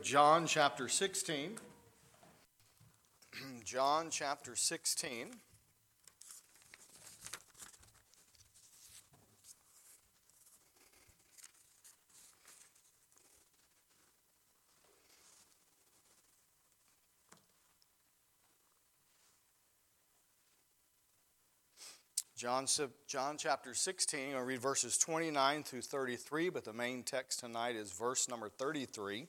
John chapter 16. John chapter 16. John chapter 16, I'll read verses 29 through 33, but the main text tonight is verse number 33.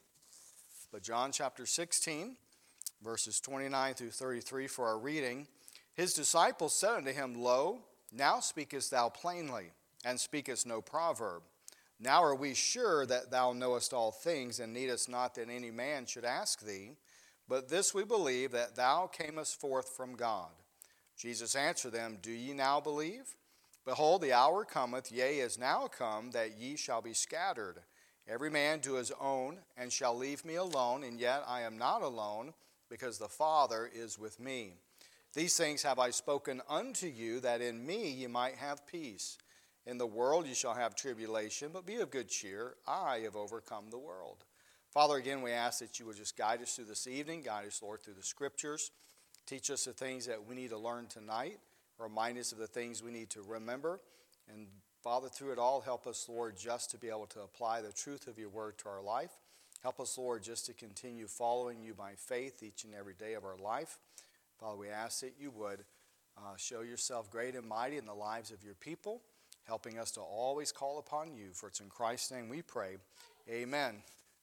But John chapter 16, verses 29 through 33 for our reading. His disciples said unto him, Lo, now speakest thou plainly, and speakest no proverb. Now are we sure that thou knowest all things, and needest not that any man should ask thee. But this we believe, that thou camest forth from God. Jesus answered them, Do ye now believe? Behold, the hour cometh, yea, is now come, that ye shall be scattered, every man to his own, and shall leave me alone, and yet I am not alone, because the Father is with me. These things have I spoken unto you, that in me ye might have peace. In the world ye shall have tribulation, but be of good cheer. I have overcome the world. Father, again, we ask that you would just guide us through this evening. Guide us, Lord, through the Scriptures. Teach us the things that we need to learn tonight. Remind us of the things we need to remember. And Father, through it all, help us, Lord, just to be able to apply the truth of your word to our life. Help us, Lord, just to continue following you by faith each and every day of our life. Father, we ask that you would show yourself great and mighty in the lives of your people, helping us to always call upon you. For it's in Christ's name we pray. Amen.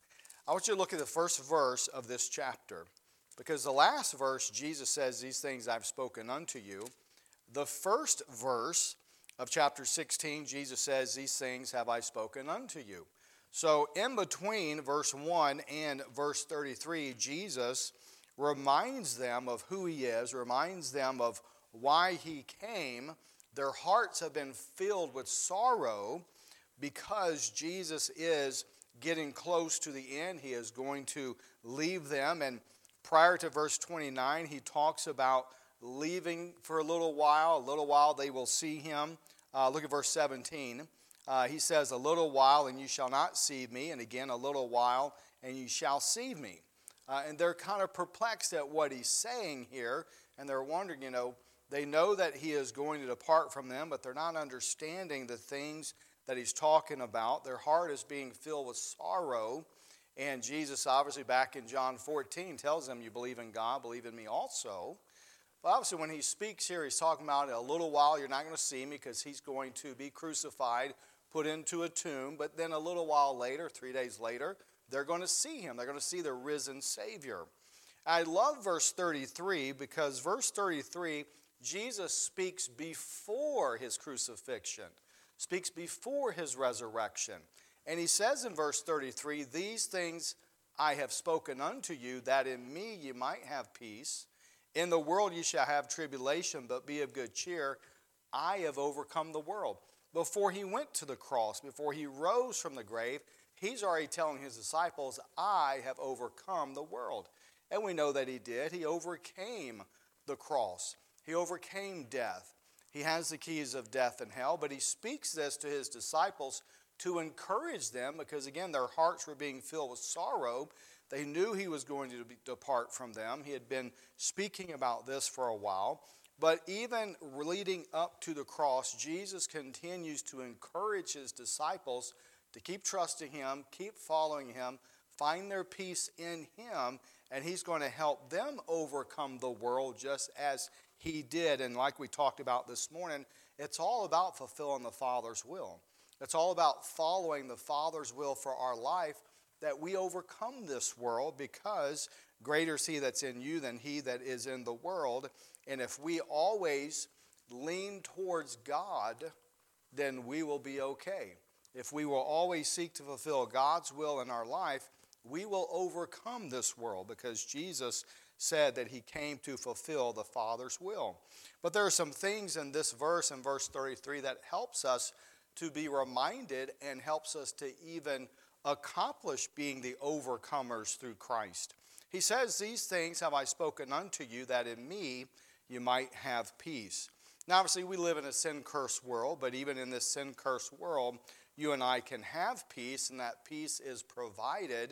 I want you to look at the first verse of this chapter, because the last verse, Jesus says, These things I've spoken unto you. The first verse of chapter 16, Jesus says, These things have I spoken unto you. So in between verse 1 and verse 33, Jesus reminds them of who he is, reminds them of why he came. Their hearts have been filled with sorrow because Jesus is getting close to the end. He is going to leave them. And prior to verse 29, he talks about leaving for a little while they will see him. Look at verse 17. He says, A little while and you shall not see me, and again a little while and you shall see me. And they're kind of perplexed at what he's saying here, and they're wondering, they know that he is going to depart from them, but they're not understanding the things that he's talking about. Their heart is being filled with sorrow. And Jesus, obviously, back in John 14, tells them, You believe in God, believe in me also. But obviously, when he speaks here, he's talking about a little while, you're not going to see me because he's going to be crucified, put into a tomb. But then a little while later, 3 days later, they're going to see him. They're going to see the risen Savior. I love verse 33 because verse 33, Jesus speaks before his crucifixion, speaks before his resurrection. And he says in verse 33, These things I have spoken unto you, that in me ye might have peace. In the world ye shall have tribulation, but be of good cheer. I have overcome the world. Before he went to the cross, before he rose from the grave, he's already telling his disciples, I have overcome the world. And we know that he did. He overcame the cross. He overcame death. He has the keys of death and hell, but he speaks this to his disciples to encourage them because, again, their hearts were being filled with sorrow. They knew he was going to depart from them. He had been speaking about this for a while. But even leading up to the cross, Jesus continues to encourage his disciples to keep trusting him, keep following him, find their peace in him, and he's going to help them overcome the world just as he did. And like we talked about this morning, it's all about fulfilling the Father's will. It's all about following the Father's will for our life, that we overcome this world, because greater is he that's in you than he that is in the world. And if we always lean towards God, then we will be okay. If we will always seek to fulfill God's will in our life, we will overcome this world, because Jesus said that he came to fulfill the Father's will. But there are some things in this verse, in verse 33, that helps us to be reminded and helps us to even accomplish being the overcomers through Christ. He says, These things have I spoken unto you, that in me you might have peace. Now, obviously, we live in a sin-cursed world, but even in this sin-cursed world, you and I can have peace, and that peace is provided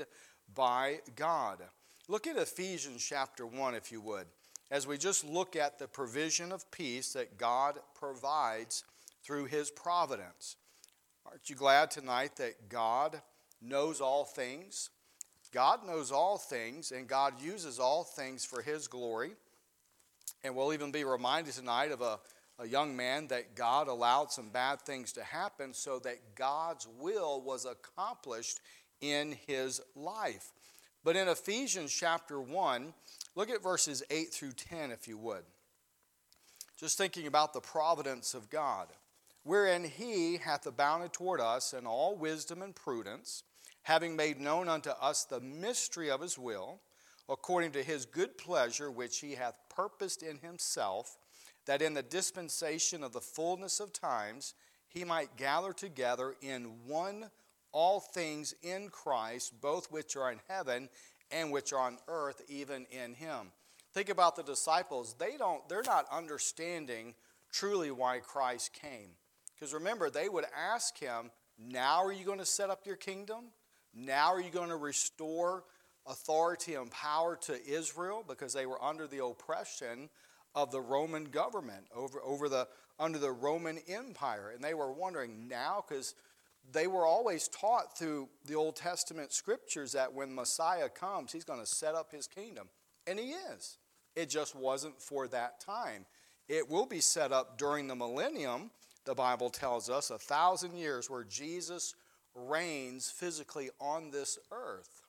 by God. Look at Ephesians chapter 1, if you would, as we just look at the provision of peace that God provides through his providence. Aren't you glad tonight that God knows all things? God knows all things, and God uses all things for his glory. And we'll even be reminded tonight of a young man that God allowed some bad things to happen so that God's will was accomplished in his life. But in Ephesians chapter 1, look at verses 8 through 10 if you would. Just thinking about the providence of God. Wherein he hath abounded toward us in all wisdom and prudence, having made known unto us the mystery of his will, according to his good pleasure which he hath purposed in himself, that in the dispensation of the fullness of times he might gather together in one all things in Christ, both which are in heaven and which are on earth, even in him. Think about the disciples. They're not understanding truly why Christ came. Because remember, they would ask him, now are you going to set up your kingdom? Now are you going to restore authority and power to Israel? Because they were under the oppression of the Roman government, under the Roman Empire. And they were wondering now, because they were always taught through the Old Testament scriptures that when Messiah comes, he's going to set up his kingdom. And he is. It just wasn't for that time. It will be set up during the millennium, the Bible tells us, 1,000 years where Jesus reigns physically on this earth.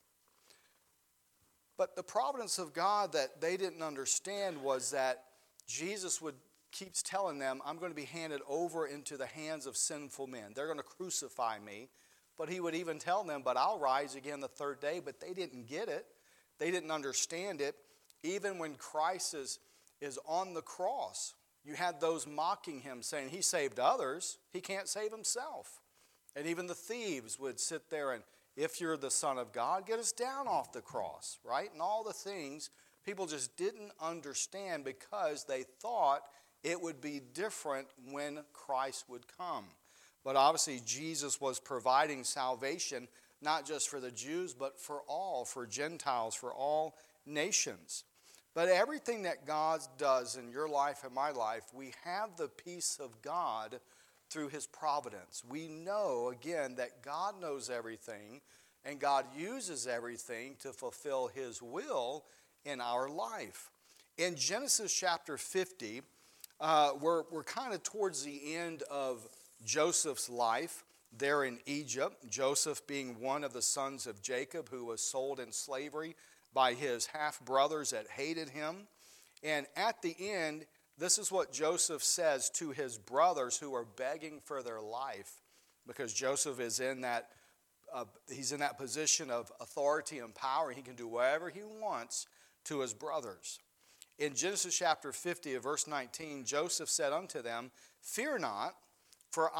But the providence of God that they didn't understand was that Jesus keeps telling them, I'm going to be handed over into the hands of sinful men. They're going to crucify me. But he would even tell them, but I'll rise again the third day. But they didn't get it. They didn't understand it. Even when Christ is on the cross, you had those mocking him, saying he saved others. He can't save himself. And even the thieves would sit there and, if you're the Son of God, get us down off the cross, right? And all the things people just didn't understand because they thought it would be different when Christ would come. But obviously Jesus was providing salvation not just for the Jews, but for all, for Gentiles, for all nations. But everything that God does in your life and my life, we have the peace of God through his providence. We know, again, that God knows everything, and God uses everything to fulfill his will in our life. In Genesis chapter 50, we're kind of towards the end of Joseph's life there in Egypt. Joseph being one of the sons of Jacob who was sold in slavery by his half-brothers that hated him. And at the end, this is what Joseph says to his brothers who are begging for their life, because Joseph is in that he's in that position of authority and power. He can do whatever he wants to his brothers. In Genesis chapter 50, verse 19, Joseph said unto them, Fear not, for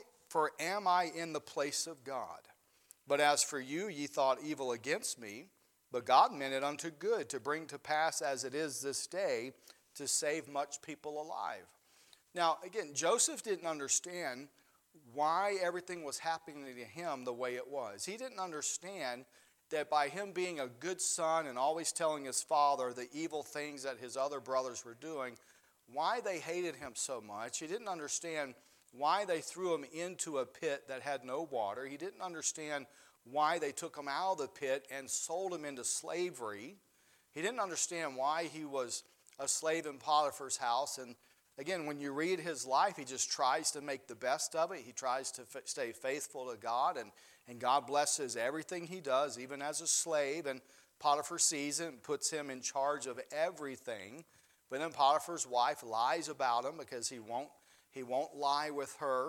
am I in the place of God? But as for you, ye thought evil against me, but God meant it unto good, to bring to pass as it is this day, to save much people alive. Now, again, Joseph didn't understand why everything was happening to him the way it was. He didn't understand that by him being a good son and always telling his father the evil things that his other brothers were doing, why they hated him so much. He didn't understand why they threw him into a pit that had no water. He didn't understand why they took him out of the pit and sold him into slavery. He didn't understand why he was a slave in Potiphar's house. And again, when you read his life, he just tries to make the best of it. He tries to stay faithful to God, and God blesses everything he does, even as a slave. And Potiphar sees him, puts him in charge of everything. But then Potiphar's wife lies about him because he won't lie with her.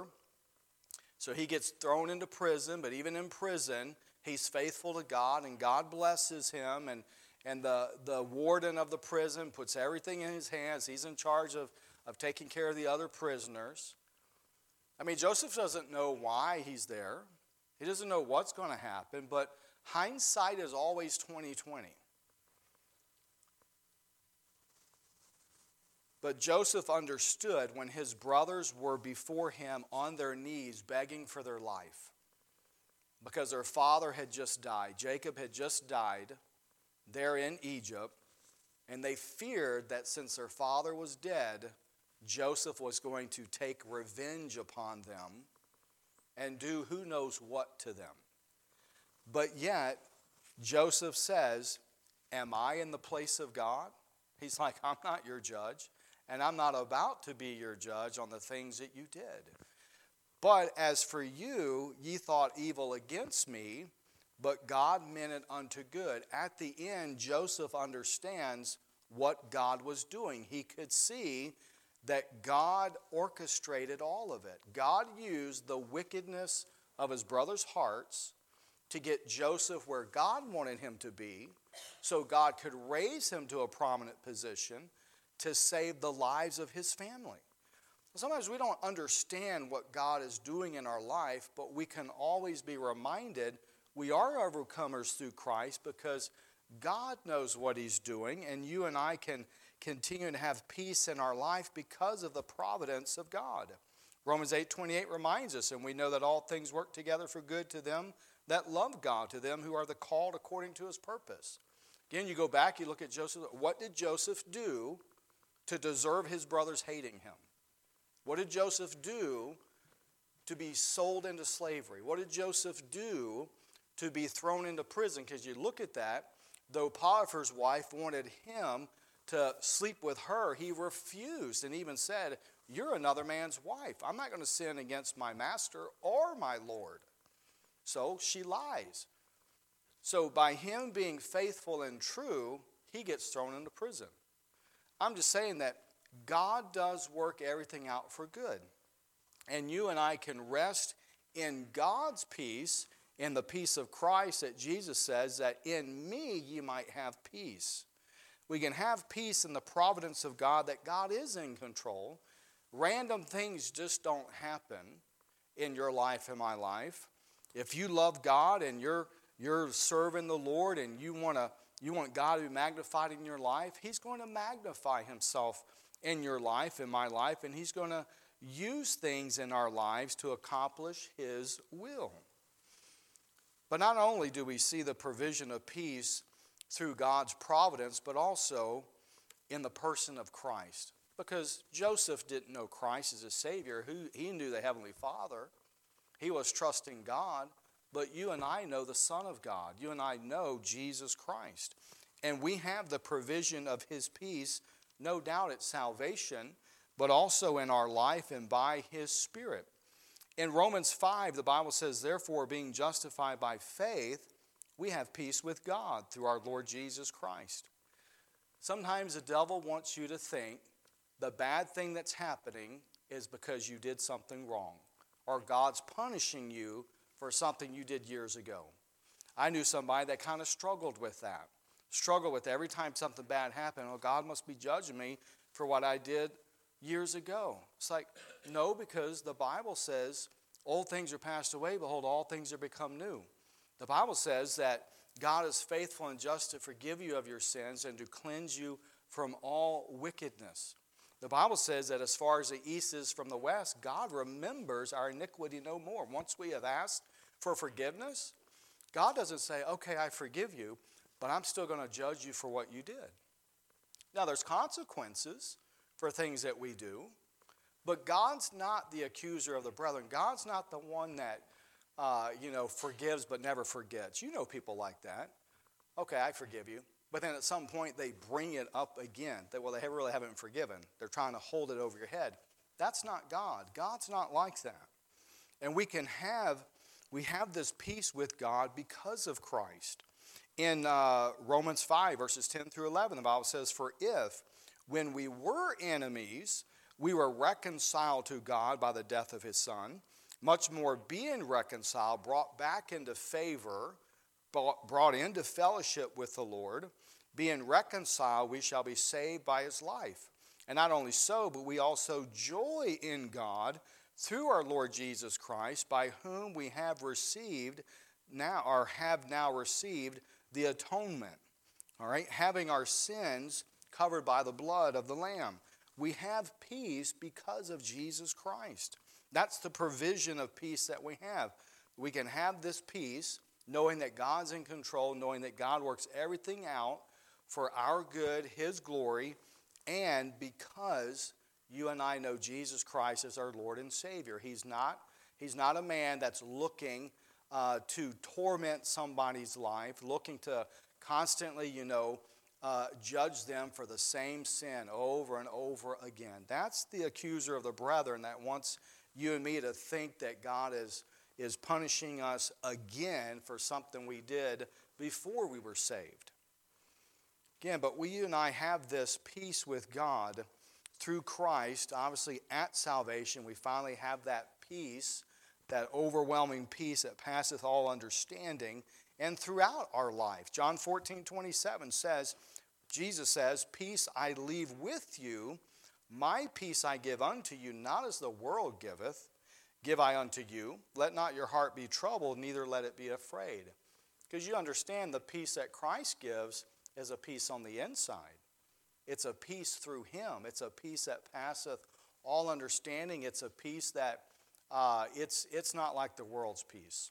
So he gets thrown into prison, but even in prison, he's faithful to God, and God blesses him. And the warden of the prison puts everything in his hands. He's in charge of taking care of the other prisoners. I mean, Joseph doesn't know why he's there. He doesn't know what's going to happen, but hindsight is always 20/20. But Joseph understood when his brothers were before him on their knees begging for their life, because their father had just died. Jacob had just died there in Egypt, and they feared that since their father was dead, Joseph was going to take revenge upon them and do who knows what to them. But yet, Joseph says, am I in the place of God? He's like, I'm not your judge, and I'm not about to be your judge on the things that you did. But as for you, ye thought evil against me, but God meant it unto good. At the end, Joseph understands what God was doing. He could see that God orchestrated all of it. God used the wickedness of his brothers' hearts to get Joseph where God wanted him to be, so God could raise him to a prominent position to save the lives of his family. Sometimes we don't understand what God is doing in our life, but we can always be reminded we are overcomers through Christ because God knows what he's doing, and you and I can continue to have peace in our life because of the providence of God. Romans 8:28 reminds us, and we know that all things work together for good to them that love God, to them who are the called according to his purpose. Again, you go back, you look at Joseph. What did Joseph do to deserve his brothers hating him? What did Joseph do to be sold into slavery? What did Joseph do to be thrown into prison? Because you look at that, though Potiphar's wife wanted him to sleep with her, he refused and even said, you're another man's wife. I'm not going to sin against my master or my Lord. So she lies. So by him being faithful and true, he gets thrown into prison. I'm just saying that God does work everything out for good. And you and I can rest in God's peace, in the peace of Christ that Jesus says that in me ye might have peace. We can have peace in the providence of God, that God is in control. Random things just don't happen in your life and my life. If you love God and you're serving the Lord and you want God to be magnified in your life, he's going to magnify himself in your life, in my life, and he's going to use things in our lives to accomplish his will. But not only do we see the provision of peace through God's providence, but also in the person of Christ. Because Joseph didn't know Christ as a Savior. He knew the Heavenly Father. He was trusting God. But you and I know the Son of God. You and I know Jesus Christ. And we have the provision of his peace, no doubt at salvation, but also in our life and by his Spirit. In Romans 5, the Bible says, therefore, being justified by faith, we have peace with God through our Lord Jesus Christ. Sometimes the devil wants you to think the bad thing that's happening is because you did something wrong, or God's punishing you for something you did years ago. I knew somebody that kind of struggled with that. Struggled with every time something bad happened, oh, God must be judging me for what I did years ago. It's like, no, because the Bible says, old things are passed away, behold, all things are become new. The Bible says that God is faithful and just to forgive you of your sins and to cleanse you from all wickedness. The Bible says that as far as the east is from the west, God remembers our iniquity no more. Once we have asked for forgiveness, God doesn't say, okay, I forgive you, but I'm still going to judge you for what you did. Now, there's consequences for things that we do, but God's not the accuser of the brethren. God's not the one that, forgives but never forgets. You know people like that. Okay, I forgive you. But then at some point they bring it up again. They really haven't forgiven. They're trying to hold it over your head. That's not God. God's not like that. And we have this peace with God because of Christ. In Romans 5, verses 10 through 11, the Bible says, for if, when we were enemies, we were reconciled to God by the death of his Son, much more being reconciled, brought back into favor, brought into fellowship with the Lord, being reconciled, we shall be saved by his life. And not only so, but we also joy in God through our Lord Jesus Christ, by whom we have now received the atonement. All right, having our sins covered by the blood of the Lamb. We have peace because of Jesus Christ. That's the provision of peace that we have. We can have this peace knowing that God's in control, knowing that God works everything out for our good, His glory, and because you and I know Jesus Christ as our Lord and Savior. He's not a man that's looking to torment somebody's life, looking to constantly, judge them for the same sin over and over again. That's the accuser of the brethren that wants you and me to think that God is punishing us again for something we did before we were saved. Again, but you and I have this peace with God through Christ. Obviously, at salvation, we finally have that peace, that overwhelming peace that passeth all understanding, and throughout our life. John 14:27 says, Jesus says, "Peace I leave with you, my peace I give unto you, not as the world giveth, give I unto you. Let not your heart be troubled, neither let it be afraid." Because you understand the peace that Christ gives is a peace on the inside. It's a peace through Him. It's a peace that passeth all understanding. It's a peace that it's not like the world's peace,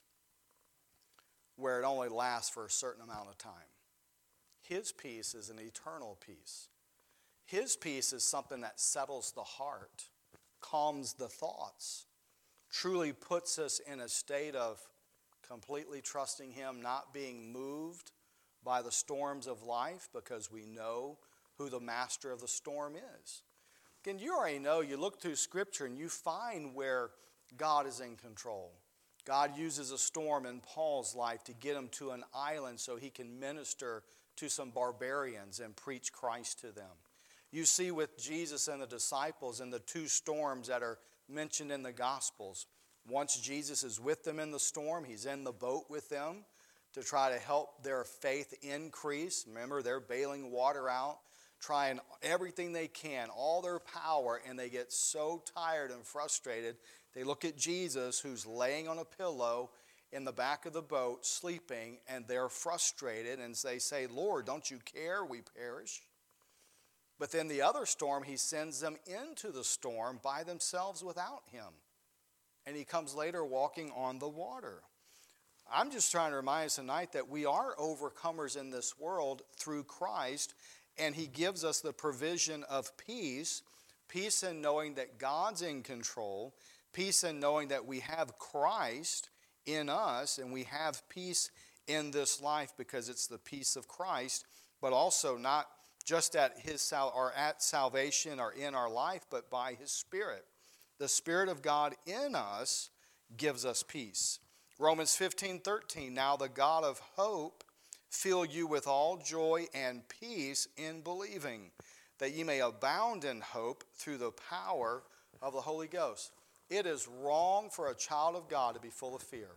where it only lasts for a certain amount of time. His peace is an eternal peace. His peace is something that settles the heart, calms the thoughts, truly puts us in a state of completely trusting Him, not being moved by the storms of life because we know who the master of the storm is. Again, you already know, you look through Scripture and you find where God is in control. God uses a storm in Paul's life to get him to an island so he can minister to some barbarians and preach Christ to them. You see with Jesus and the disciples in the two storms that are mentioned in the Gospels. Once Jesus is with them in the storm, He's in the boat with them to try to help their faith increase. Remember, they're bailing water out, trying everything they can, all their power, and they get so tired and frustrated. They look at Jesus, who's laying on a pillow in the back of the boat, sleeping, and they're frustrated, and they say, "Lord, don't you care? We perish." But then the other storm, He sends them into the storm by themselves without Him. And He comes later walking on the water. I'm just trying to remind us tonight that we are overcomers in this world through Christ, and He gives us the provision of peace, peace in knowing that God's in control, peace in knowing that we have Christ in us, and we have peace in this life because it's the peace of Christ, but also not just at salvation or in our life, but by His Spirit. The Spirit of God in us gives us peace. Romans 15:13, "Now the God of hope fill you with all joy and peace in believing, that ye may abound in hope through the power of the Holy Ghost." It is wrong for a child of God to be full of fear.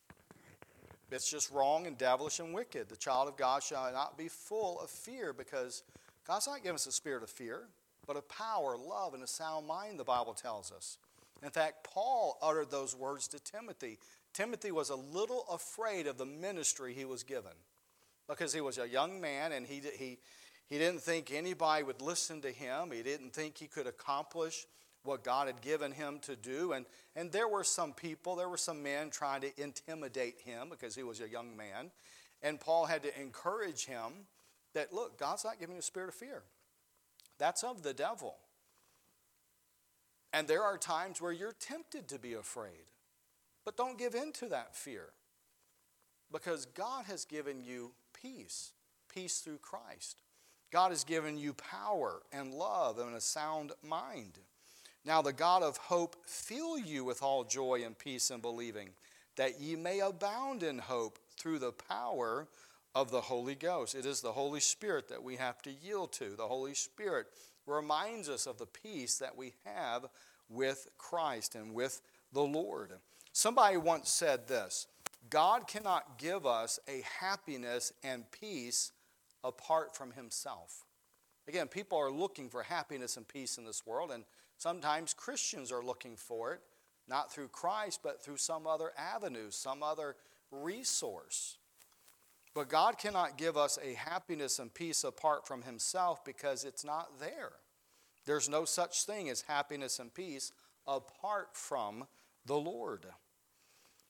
It's just wrong and devilish and wicked. The child of God shall not be full of fear, because God's not giving us a spirit of fear, but of power, love, and a sound mind, the Bible tells us. In fact, Paul uttered those words to Timothy. Timothy was a little afraid of the ministry he was given because he was a young man, and he didn't think anybody would listen to him. He didn't think he could accomplish what God had given him to do. And there were some people, there were some men trying to intimidate him because he was a young man. And Paul had to encourage him that, look, God's not giving you a spirit of fear. That's of the devil. And there are times where you're tempted to be afraid. But don't give in to that fear, because God has given you peace, peace through Christ. God has given you power and love and a sound mind. Now the God of hope fill you with all joy and peace in believing, that ye may abound in hope through the power of the Holy Ghost. It is the Holy Spirit that we have to yield to. The Holy Spirit reminds us of the peace that we have with Christ and with the Lord. Somebody once said this: God cannot give us a happiness and peace apart from Himself. Again, people are looking for happiness and peace in this world, and sometimes Christians are looking for it, not through Christ, but through some other avenue, some other resource. But God cannot give us a happiness and peace apart from Himself, because it's not there. There's no such thing as happiness and peace apart from the Lord.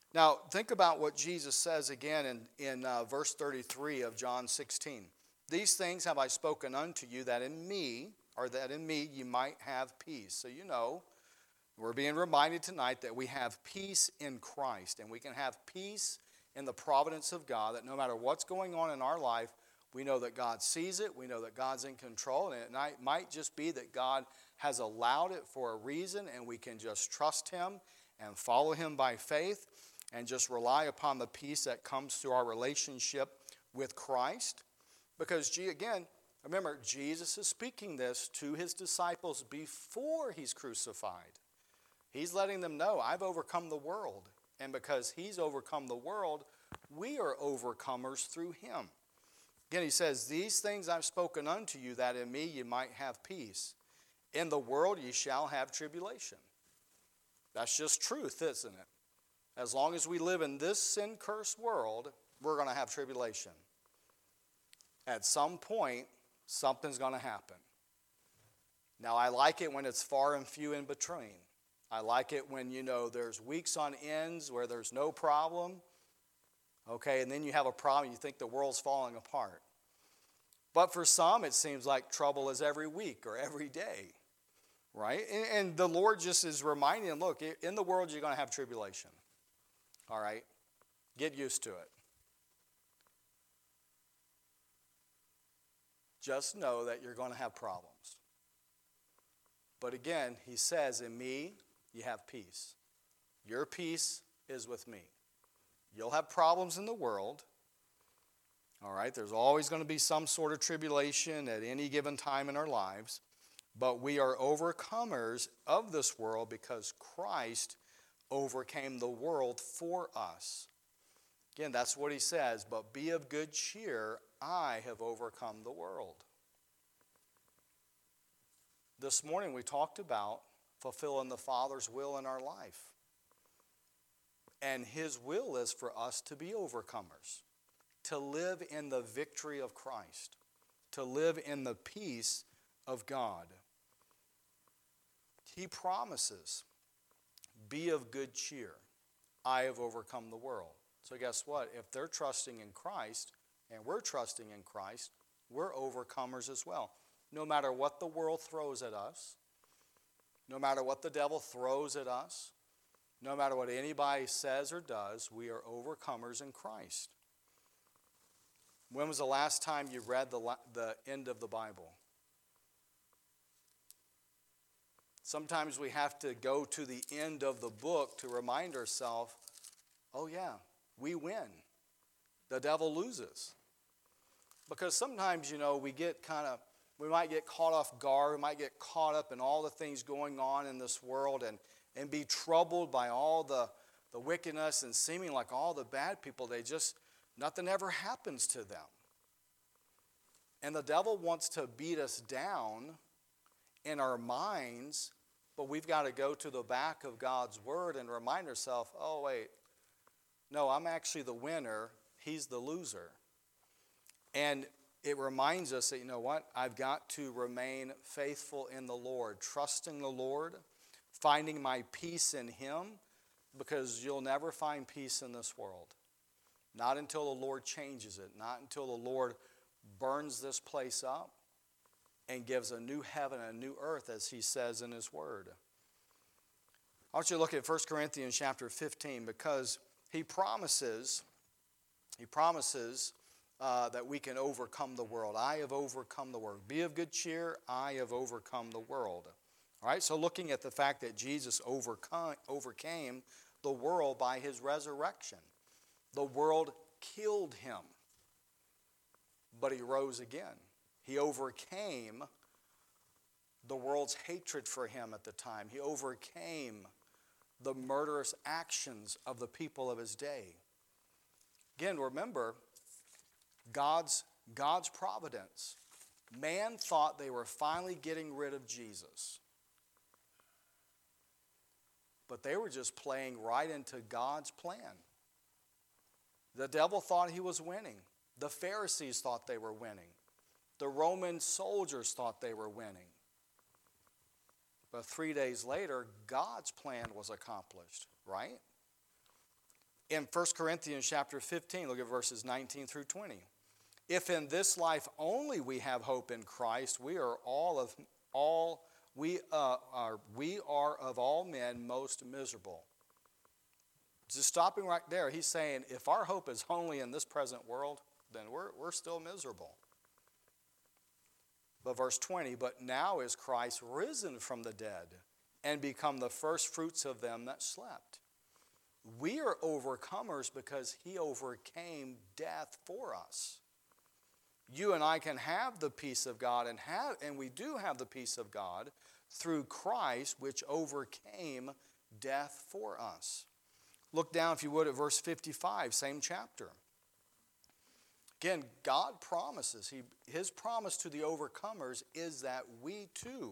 Now, think about what Jesus says again in verse 33 of John 16. These things have I spoken unto you, that in me you might have peace. So you know, we're being reminded tonight that we have peace in Christ. And we can have peace in the providence of God, that no matter what's going on in our life, we know that God sees it. We know that God's in control. And it might just be that God has allowed it for a reason, and we can just trust Him and follow Him by faith and just rely upon the peace that comes through our relationship with Christ. Because, again, remember, Jesus is speaking this to His disciples before He's crucified. He's letting them know, I've overcome the world. And because He's overcome the world, we are overcomers through Him. Again, He says, these things I've spoken unto you, that in me you might have peace. In the world ye shall have tribulation. That's just truth, isn't it? As long as we live in this sin-cursed world, we're going to have tribulation. At some point, something's going to happen. Now, I like it when it's far and few in between. I like it when, there's weeks on ends where there's no problem. Okay, and then you have a problem, you think the world's falling apart. But for some, it seems like trouble is every week or every day. Right? And the Lord just is reminding them, look, in the world you're going to have tribulation. All right? Get used to it. Just know that you're going to have problems. But again, He says, in me, you have peace. Your peace is with me. You'll have problems in the world. All right? There's always going to be some sort of tribulation at any given time in our lives. But we are overcomers of this world because Christ overcame the world for us. Again, that's what He says, but be of good cheer, I have overcome the world. This morning we talked about fulfilling the Father's will in our life. And His will is for us to be overcomers, to live in the victory of Christ, to live in the peace of God. He promises, be of good cheer. I have overcome the world. So guess what? If they're trusting in Christ and we're trusting in Christ, we're overcomers as well. No matter what the world throws at us, no matter what the devil throws at us, no matter what anybody says or does, we are overcomers in Christ. When was the last time you read the end of the Bible? Sometimes we have to go to the end of the book to remind ourselves, oh yeah, we win. The devil loses. Because sometimes, we might get caught off guard, we might get caught up in all the things going on in this world and be troubled by all the wickedness and seeming like all the bad people, nothing ever happens to them. And the devil wants to beat us down in our minds, but we've got to go to the back of God's Word and remind ourselves, oh wait, no, I'm actually the winner, he's the loser. And it reminds us that, you know what, I've got to remain faithful in the Lord, trusting the Lord, finding my peace in Him, because you'll never find peace in this world. Not until the Lord changes it, not until the Lord burns this place up and gives a new heaven and a new earth, as He says in His Word. I want you to look at 1 Corinthians chapter 15, because He promises that we can overcome the world. I have overcome the world. Be of good cheer, I have overcome the world. All right, so looking at the fact that Jesus overcame the world by His resurrection. The world killed Him, but He rose again. He overcame the world's hatred for Him at the time. He overcame the murderous actions of the people of His day. Again, remember, God's providence. Man thought they were finally getting rid of Jesus. But they were just playing right into God's plan. The devil thought he was winning. The Pharisees thought they were winning. The Roman soldiers thought they were winning. But 3 days later, God's plan was accomplished, right? In 1 Corinthians chapter 15, look at verses 19 through 20. If in this life only we have hope in Christ, we are of all men most miserable. Just stopping right there, he's saying if our hope is only in this present world, then we're still miserable. But verse 20, but now is Christ risen from the dead and become the first fruits of them that slept. We are overcomers because he overcame death for us. You and I can have the peace of God, and we do have the peace of God through Christ, which overcame death for us. Look down, if you would, at verse 55, same chapter. Again, God promises. His promise to the overcomers is that we too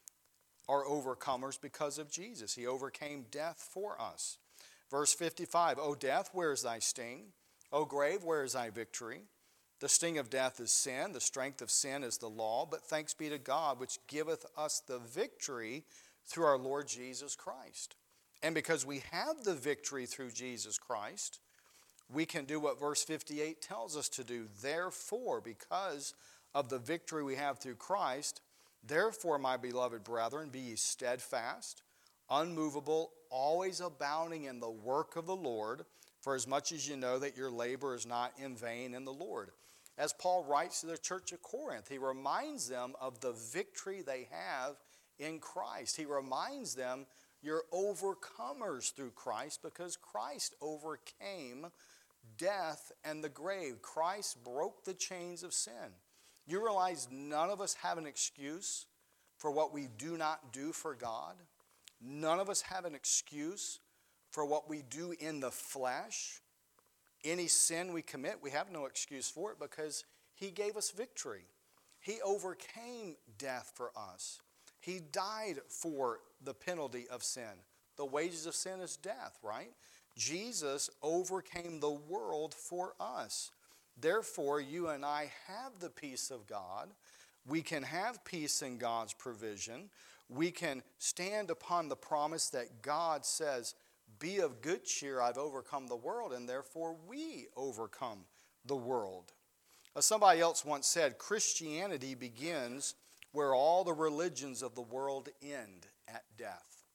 are overcomers because of Jesus. He overcame death for us. Verse 55, O death, where is thy sting? O grave, where is thy victory? The sting of death is sin, the strength of sin is the law, but thanks be to God, which giveth us the victory through our Lord Jesus Christ. And because we have the victory through Jesus Christ, we can do what verse 58 tells us to do. Therefore, because of the victory we have through Christ, therefore, my beloved brethren, be ye steadfast, unmovable, always abounding in the work of the Lord, for as much as you know that your labor is not in vain in the Lord. As Paul writes to the church of Corinth, he reminds them of the victory they have in Christ. He reminds them, you're overcomers through Christ because Christ overcame death and the grave. Christ broke the chains of sin. You realize none of us have an excuse for what we do not do for God. None of us have an excuse for what we do in the flesh. Any sin we commit, we have no excuse for it because he gave us victory. He overcame death for us. He died for the penalty of sin. The wages of sin is death, right? Jesus overcame the world for us. Therefore, you and I have the peace of God. We can have peace in God's provision. We can stand upon the promise that God says, be of good cheer, I've overcome the world, and therefore we overcome the world. Somebody else once said, Christianity begins where all the religions of the world end, at death.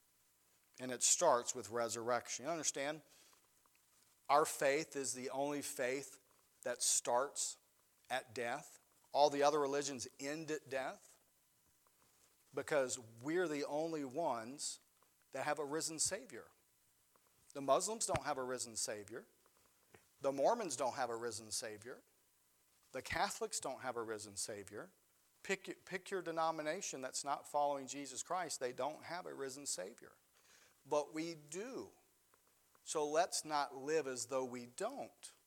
And it starts with resurrection. You understand? Our faith is the only faith that starts at death. All the other religions end at death because we're the only ones that have a risen Savior. The Muslims don't have a risen Savior. The Mormons don't have a risen Savior. The Catholics don't have a risen Savior. Pick your denomination that's not following Jesus Christ. They don't have a risen Savior. But we do. So let's not live as though we don't.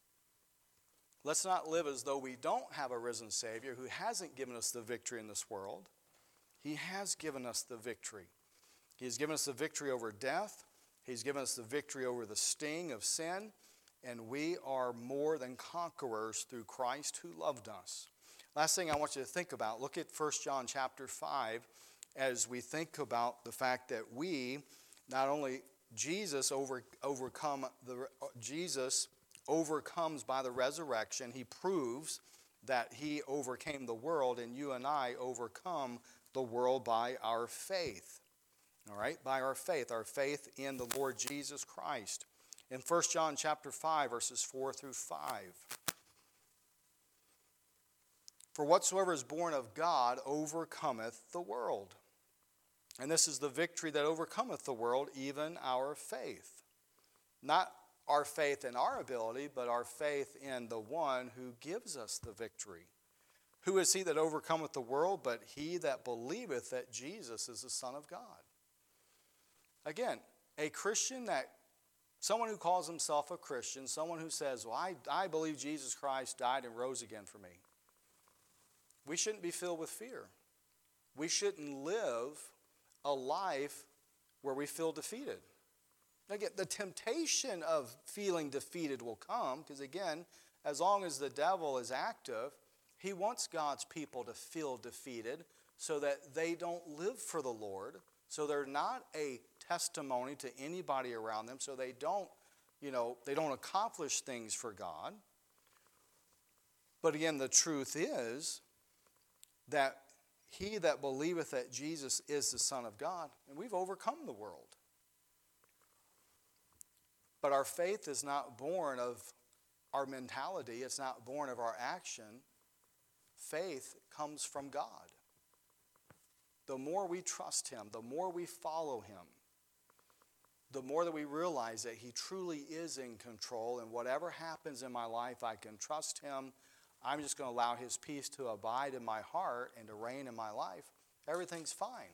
Let's not live as though we don't have a risen Savior who hasn't given us the victory in this world. He has given us the victory. He has given us the victory over death. He's given us the victory over the sting of sin. And we are more than conquerors through Christ who loved us. Last thing I want you to think about, look at 1 John chapter 5 as we think about the fact that we, not only Jesus overcomes by the resurrection. He proves that he overcame the world, and you and I overcome the world by our faith. All right, by our faith in the Lord Jesus Christ. In 1 John chapter 5, verses 4 through 5. For whatsoever is born of God overcometh the world. And this is the victory that overcometh the world, even our faith. Not our faith in our ability, but our faith in the one who gives us the victory. Who is he that overcometh the world, but he that believeth that Jesus is the Son of God? Again, a Christian someone who calls himself a Christian, someone who says, well, I believe Jesus Christ died and rose again for me. We shouldn't be filled with fear. We shouldn't live a life where we feel defeated. Again, the temptation of feeling defeated will come because, again, as long as the devil is active, he wants God's people to feel defeated so that they don't live for the Lord, so they're not a testimony to anybody around them, so they don't, they don't accomplish things for God. But again, the truth is that he that believeth that Jesus is the Son of God, and we've overcome the world. But our faith is not born of our mentality. It's not born of our action. Faith comes from God. The more we trust him, the more we follow him, the more that we realize that he truly is in control, and whatever happens in my life, I can trust him. I'm just going to allow his peace to abide in my heart and to reign in my life. Everything's fine.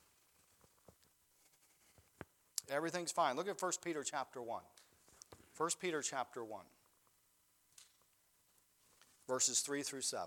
Everything's fine. Look at 1 Peter chapter 1. 1 Peter chapter 1, verses 3 through 7.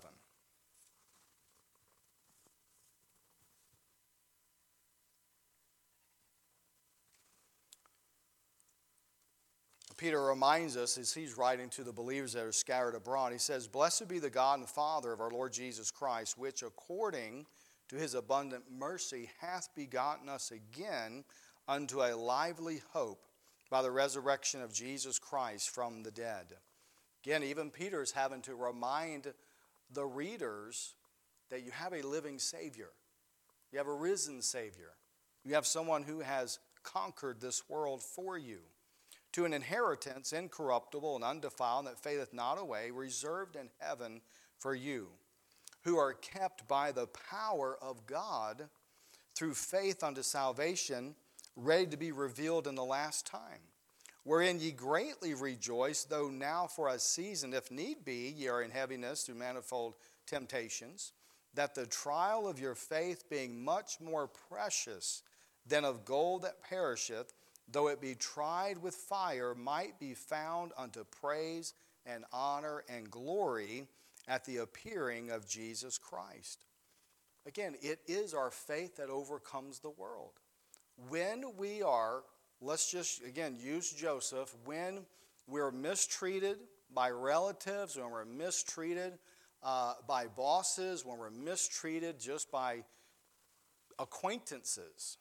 Peter reminds us, as he's writing to the believers that are scattered abroad, he says, "Blessed be the God and Father of our Lord Jesus Christ, which according to his abundant mercy hath begotten us again unto a lively hope by the resurrection of Jesus Christ from the dead." Again, even Peter's having to remind the readers that you have a living Savior. You have a risen Savior. You have someone who has conquered this world for you. To an inheritance incorruptible and undefiled, that fadeth not away, reserved in heaven for you, who are kept by the power of God through faith unto salvation, ready to be revealed in the last time, wherein ye greatly rejoice, though now for a season, if need be, ye are in heaviness through manifold temptations, that the trial of your faith, being much more precious than of gold that perisheth, though it be tried with fire, might be found unto praise and honor and glory at the appearing of Jesus Christ. Again, it is our faith that overcomes the world. When we are, let's just, again, use Joseph, when we're mistreated by relatives, when we're mistreated by bosses, when we're mistreated just by acquaintances,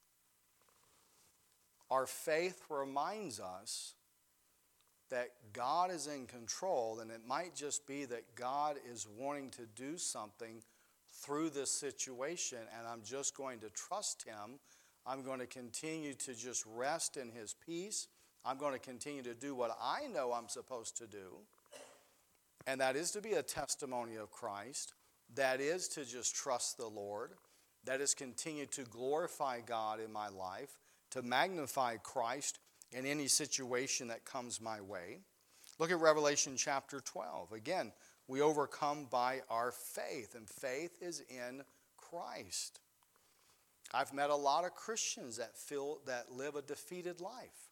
our faith reminds us that God is in control, and it might just be that God is wanting to do something through this situation, and I'm just going to trust him. I'm going to continue to just rest in his peace. I'm going to continue to do what I know I'm supposed to do, and that is to be a testimony of Christ. That is to just trust the Lord. That is continue to glorify God in my life, to magnify Christ in any situation that comes my way. Look at Revelation chapter 12. Again, we overcome by our faith, and faith is in Christ. I've met a lot of Christians that live a defeated life.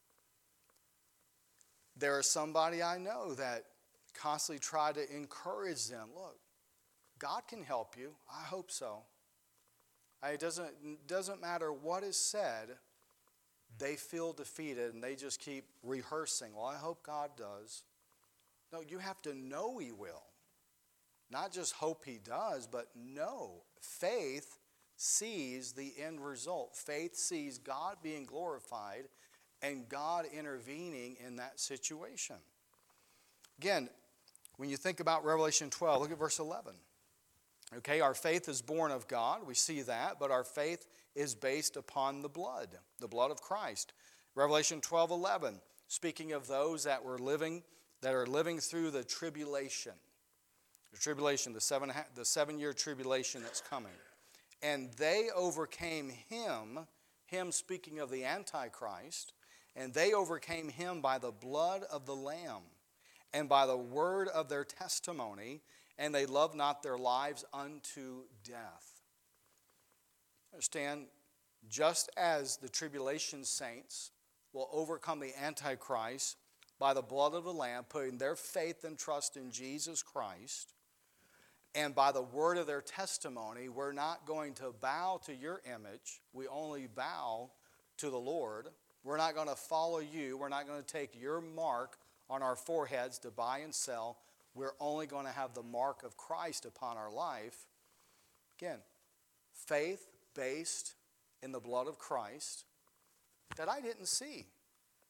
There is somebody I know that constantly try to encourage them. Look, God can help you. I hope so. It doesn't matter what is said. They feel defeated and they just keep rehearsing. Well, I hope God does. No, you have to know he will. Not just hope he does, but know. Faith sees the end result. Faith sees God being glorified and God intervening in that situation. Again, when you think about Revelation 12, look at verse 11. Okay, our faith is born of God. We see that, but our faith is based upon the blood of Christ. Revelation 12:11, speaking of those that are living through the tribulation. The tribulation, the 7-year tribulation that's coming. And they overcame him speaking of the Antichrist, and they overcame him by the blood of the Lamb and by the word of their testimony, and they loved not their lives unto death. Understand, just as the tribulation saints will overcome the Antichrist by the blood of the Lamb, putting their faith and trust in Jesus Christ, and by the word of their testimony, we're not going to bow to your image. We only bow to the Lord. We're not going to follow you. We're not going to take your mark on our foreheads to buy and sell. We're only going to have the mark of Christ upon our life. Again, faith based in the blood of Christ that I didn't see.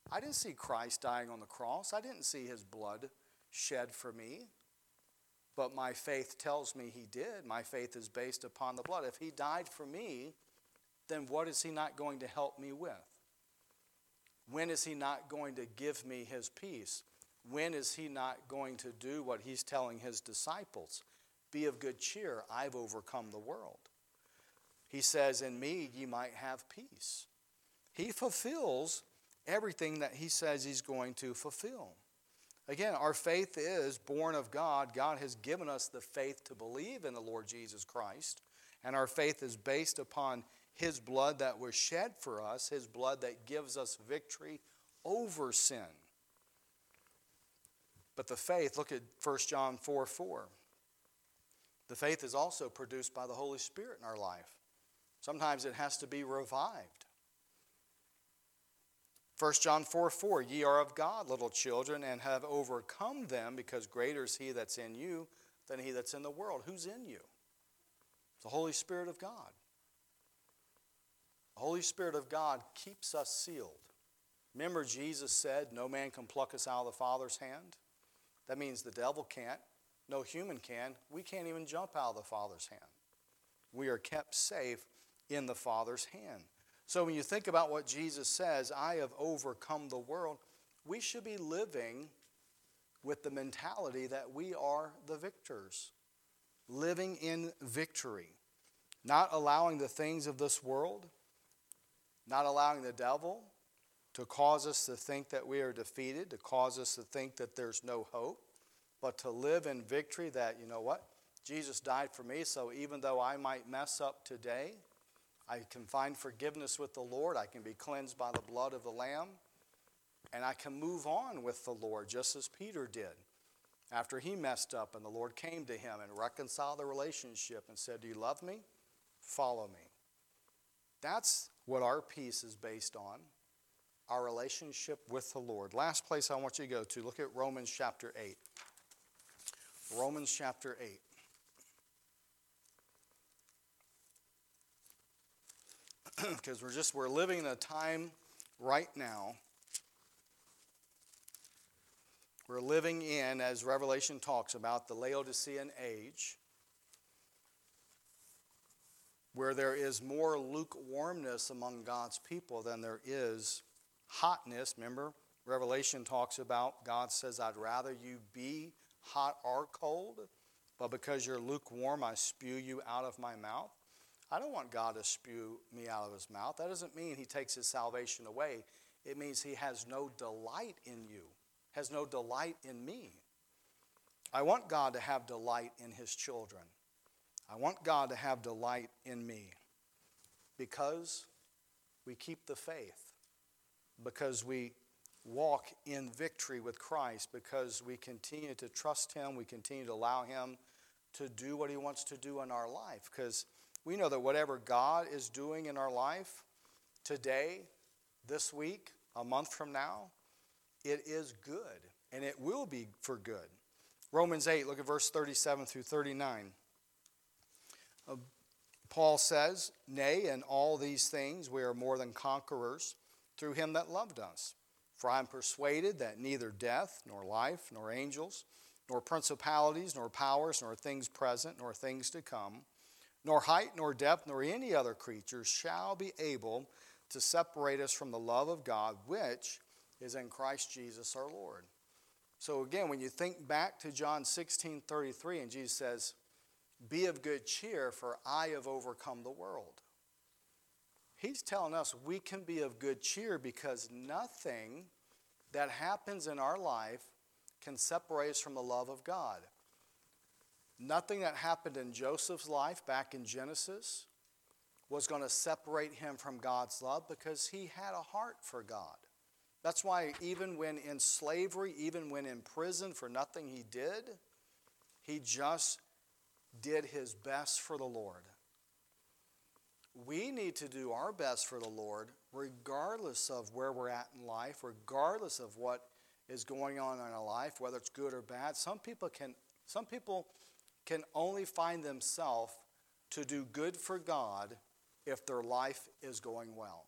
I didn't see Christ dying on the cross. I didn't see his blood shed for me. But my faith tells me he did. My faith is based upon the blood. If he died for me, then what is he not going to help me with? When is he not going to give me his peace? When is he not going to do what he's telling his disciples? Be of good cheer, I've overcome the world. He says, in me ye might have peace. He fulfills everything that he says he's going to fulfill. Again, our faith is born of God. God has given us the faith to believe in the Lord Jesus Christ. And our faith is based upon his blood that was shed for us, his blood that gives us victory over sin. But the faith, look at 1 John 4:4. The faith is also produced by the Holy Spirit in our life. Sometimes it has to be revived. 1 John 4:4, ye are of God, little children, and have overcome them, because greater is he that's in you than he that's in the world. Who's in you? The Holy Spirit of God. The Holy Spirit of God keeps us sealed. Remember, Jesus said, no man can pluck us out of the Father's hand. That means the devil can't. No human can. We can't even jump out of the Father's hand. We are kept safe in the Father's hand. So when you think about what Jesus says, I have overcome the world, we should be living with the mentality that we are the victors. Living in victory. Not allowing the things of this world, not allowing the devil to cause us to think that we are defeated, to cause us to think that there's no hope, but to live in victory that, you know what? Jesus died for me, so even though I might mess up today, I can find forgiveness with the Lord. I can be cleansed by the blood of the Lamb, and I can move on with the Lord, just as Peter did. After he messed up and the Lord came to him and reconciled the relationship and said, do you love me? Follow me. That's what our peace is based on, our relationship with the Lord. Last place I want you to go to, look at Romans chapter 8. Romans chapter 8. Because we're living in a time right now. We're living in, as Revelation talks about, the Laodicean age, where there is more lukewarmness among God's people than there is hotness. Remember, Revelation talks about, God says, I'd rather you be hot or cold, but because you're lukewarm, I spew you out of my mouth. I don't want God to spew me out of his mouth. That doesn't mean he takes his salvation away. It means he has no delight in you, has no delight in me. I want God to have delight in his children. I want God to have delight in me because we keep the faith, because we walk in victory with Christ, because we continue to trust him, we continue to allow him to do what he wants to do in our life, because we know that whatever God is doing in our life today, this week, a month from now, it is good, and it will be for good. Romans 8, look at verse 37 through 39. Paul says, nay, in all these things we are more than conquerors through him that loved us. For I am persuaded that neither death, nor life, nor angels, nor principalities, nor powers, nor things present, nor things to come, nor height, nor depth, nor any other creature shall be able to separate us from the love of God, which is in Christ Jesus our Lord. So again, when you think back to John 16:33, and Jesus says, be of good cheer, for I have overcome the world. He's telling us we can be of good cheer because nothing that happens in our life can separate us from the love of God. Nothing that happened in Joseph's life back in Genesis was going to separate him from God's love because he had a heart for God. That's why even when in slavery, even when in prison for nothing he did, he just did his best for the Lord. We need to do our best for the Lord regardless of where we're at in life, regardless of what is going on in our life, whether it's good or bad. Some people can only find themselves to do good for God if their life is going well.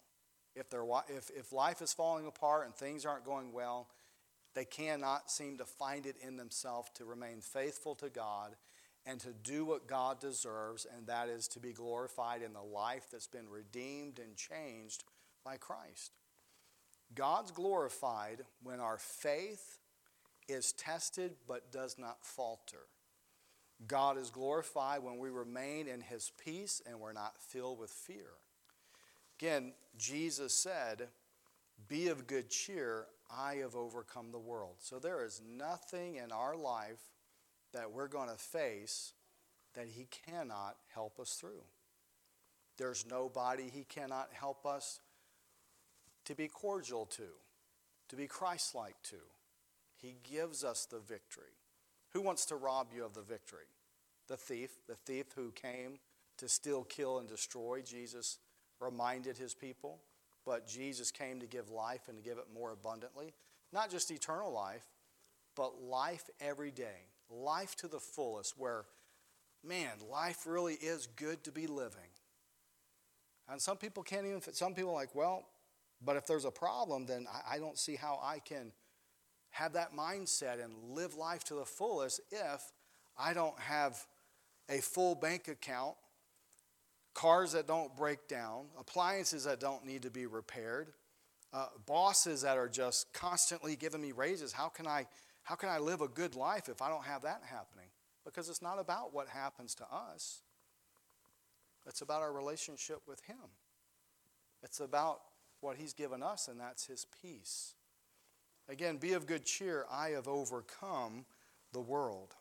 If life is falling apart and things aren't going well, they cannot seem to find it in themselves to remain faithful to God and to do what God deserves, and that is to be glorified in the life that's been redeemed and changed by Christ. God's glorified when our faith is tested but does not falter. God is glorified when we remain in his peace and we're not filled with fear. Again, Jesus said, "Be of good cheer, I have overcome the world." So there is nothing in our life that we're going to face that he cannot help us through. There's nobody he cannot help us to be cordial to be Christ-like to. He gives us the victory. Who wants to rob you of the victory? The thief who came to steal, kill, and destroy. Jesus reminded his people, but Jesus came to give life and to give it more abundantly. Not just eternal life, but life every day. Life to the fullest, where, man, life really is good to be living. And some people are like, well, but if there's a problem, then I don't see how I can have that mindset and live life to the fullest if I don't have a full bank account, cars that don't break down, appliances that don't need to be repaired, bosses that are just constantly giving me raises. How can I live a good life if I don't have that happening? Because it's not about what happens to us. It's about our relationship with him. It's about what he's given us, and that's his peace. Again, be of good cheer. I have overcome the world.